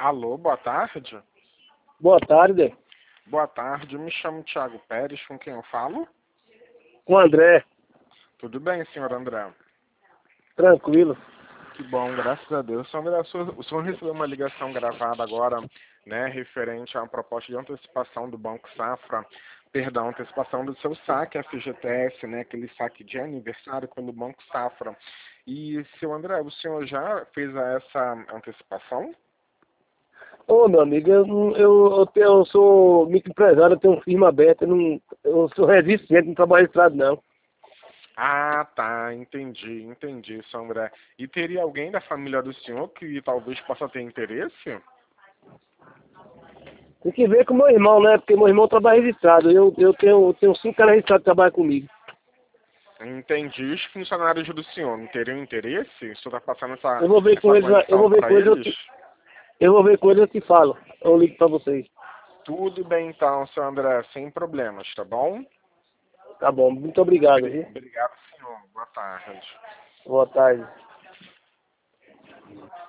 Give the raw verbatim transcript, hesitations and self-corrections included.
Alô, boa tarde. Boa tarde, Boa tarde, me chamo Thiago Pérez, com quem eu falo? com o André. Tudo bem, senhor André? Tranquilo. Que bom, graças a Deus. Senhor André, o senhor, o senhor recebeu uma ligação gravada agora, né, referente a uma proposta de antecipação do Banco Safra, perdão, antecipação do seu saque F G T S, né, aquele saque de aniversário pelo Banco Safra. E, senhor André, o senhor já fez essa antecipação? Ô, meu amigo, eu, não- eu, eu, tenho- eu sou microempresário, eu tenho uma firma aberta, eu, não, eu sou resistente, não trabalho registrado, não. Ah, tá, entendi, entendi, senhor André. E teria alguém da família do senhor que talvez possa ter interesse? Tem que ver com o meu irmão, né? Porque meu irmão trabalha registrado. Eu, eu tenho, eu tenho cinco caras registrados que trabalham comigo. Entendi. Os funcionários do senhor não teriam interesse? O senhor está passando essa, Eu vou ver com essa eles, eu condição vou ver para com eles, eu, eles? te, eu vou ver com eles, eu te falo. Eu ligo pra vocês. Tudo bem então, senhor André, sem problemas, tá bom? Tá bom, muito obrigado, Obri- viu? Obrigado, senhor. Boa tarde. Boa tarde.